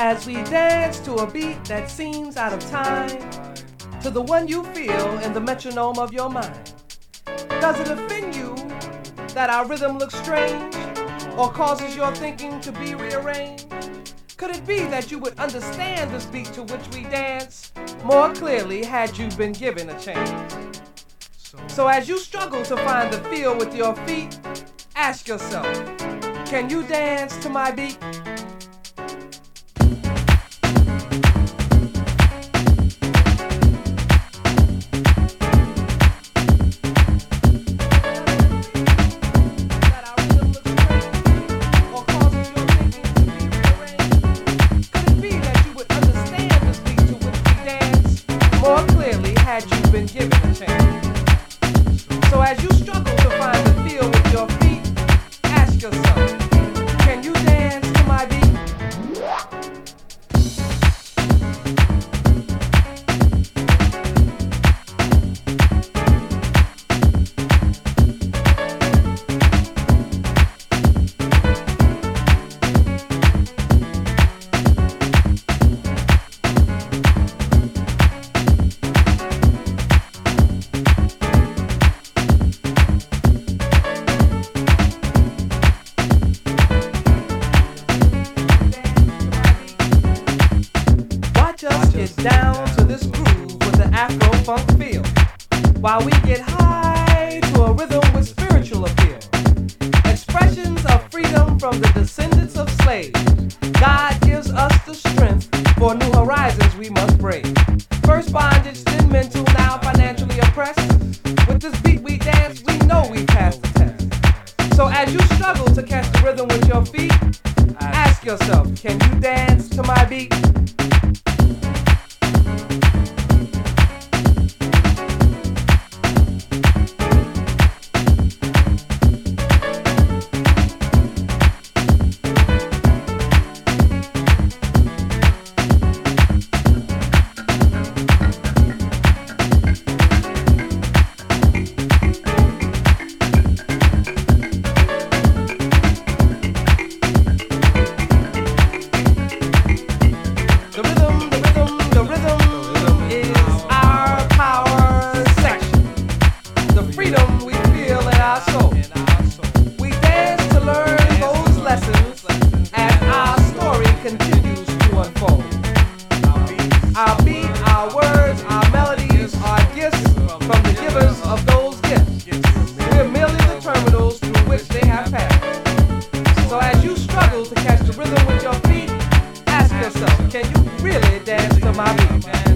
As we dance to a beat that seems out of time, to the one you feel in the metronome of your mind. Does it offend you that our rhythm looks strange or causes your thinking to be rearranged? Could it be that you would understand this beat to which we dance more clearly had you been given a chance? So as you struggle to find the feel with your feet, ask yourself, can you dance to my beat? Get down to this groove with the Afro-funk feel, while we get high to a rhythm with spiritual appeal. Expressions of freedom from the descendants of slaves. God gives us the strength for new horizons we must brave. First bondage, then mental, now financially oppressed. With this beat we dance, we know we passed the test. So as you struggle to catch the rhythm with your feet, ask yourself, can you dance to my beat? Our beat, our words, our melodies are gifts from the givers of those gifts. We're merely the terminals through which they have passed. So as you struggle to catch the rhythm with your feet, ask yourself, can you really dance to my beat?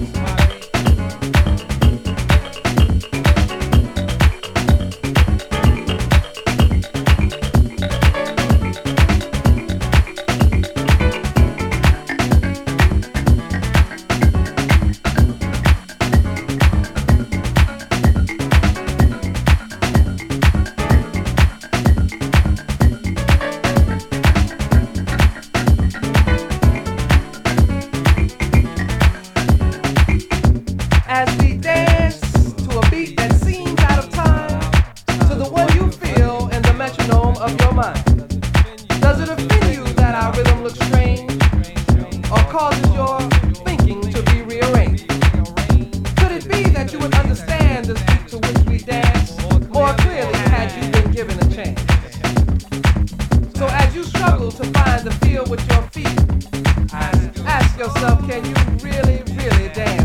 As we dance to a beat that seems out of time, to the one you feel in the metronome of your mind. Does it offend you that our rhythm looks strange, or causes your thinking to be rearranged? Could it be that you would understand this beat to which we dance more clearly had you been given a chance? So as you struggle to find the feel with your feet, ask yourself, can you really, really dance?